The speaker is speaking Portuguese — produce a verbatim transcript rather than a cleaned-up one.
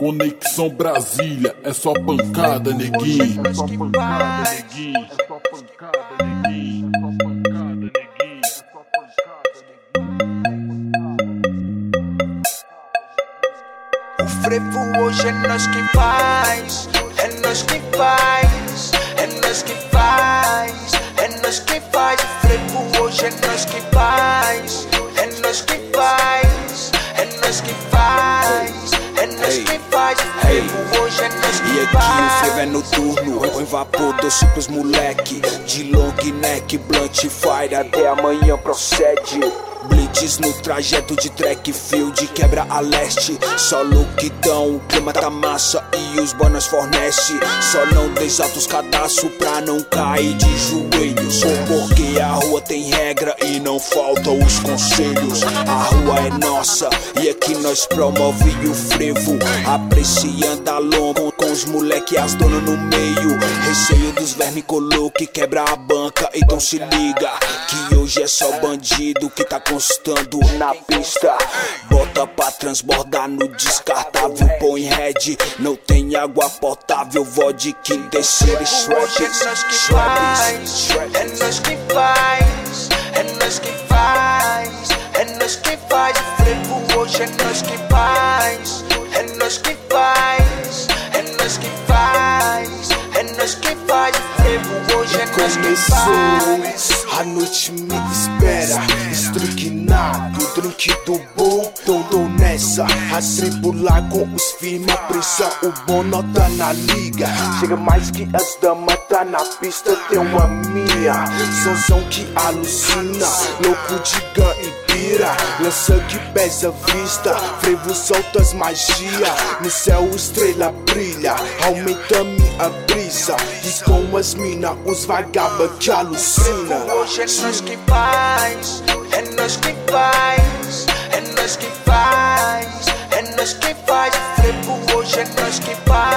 Conexão Brasília, é só pancada, neguinho. É só pancada, neguinho. É só pancada, neguinho. É só pancada, neguinho. É só pancada, neguinho. O frevo hoje é nós que faz, é nós que faz, é nós que faz, é nós que faz. O frevo hoje é nós que faz, é nós que faz, é nós que faz, é nós que faz. O frevo hoje é nós que faz. E aqui o frevo é noturno, põe vapor doce pros moleque. De long neck, blunt fire, até amanhã procede. Blitz no trajeto de track field, quebra a leste. Só louquidão, o clima tá massa e os bonas fornece. Só não desata os cadastros pra não cair de joelhos. Porque a rua tem regra e não faltam os conselhos. A rua é nossa e aqui nós promove o frevo. Apreciando a longa com os moleque e as donas no meio. Receio dos vermes colou que quebra a banca. Então se liga que hoje é só bandido que tá constando na pista. Bota pra transbordar no descartável, põe head. Não tem água potável, vodka, descer e Hoje é nós que faz, é nós que faz, é nós que faz, é nós que faz. O frevo hoje é nós que faz, é nós que faz, é nós que faz, é nós que faz. O frevo hoje é nós que faz. A noite me espera, estruquinado, drink do bom, tô, tô nessa. A tribular com os firma, pressão, o bom nota na liga. Chega mais que as damas, tá na pista, tem uma minha. Sonzão que alucina, louco de gun e pira. Lança que pesa a vista, frevo solta as magia. No céu estrela brilha, aumenta minha brisa. E com as mina, os vagaba que alucina. Hoje é nós que faz, é nós que faz, é nós que faz, é nós que faz. O frevo hoje é nós que faz.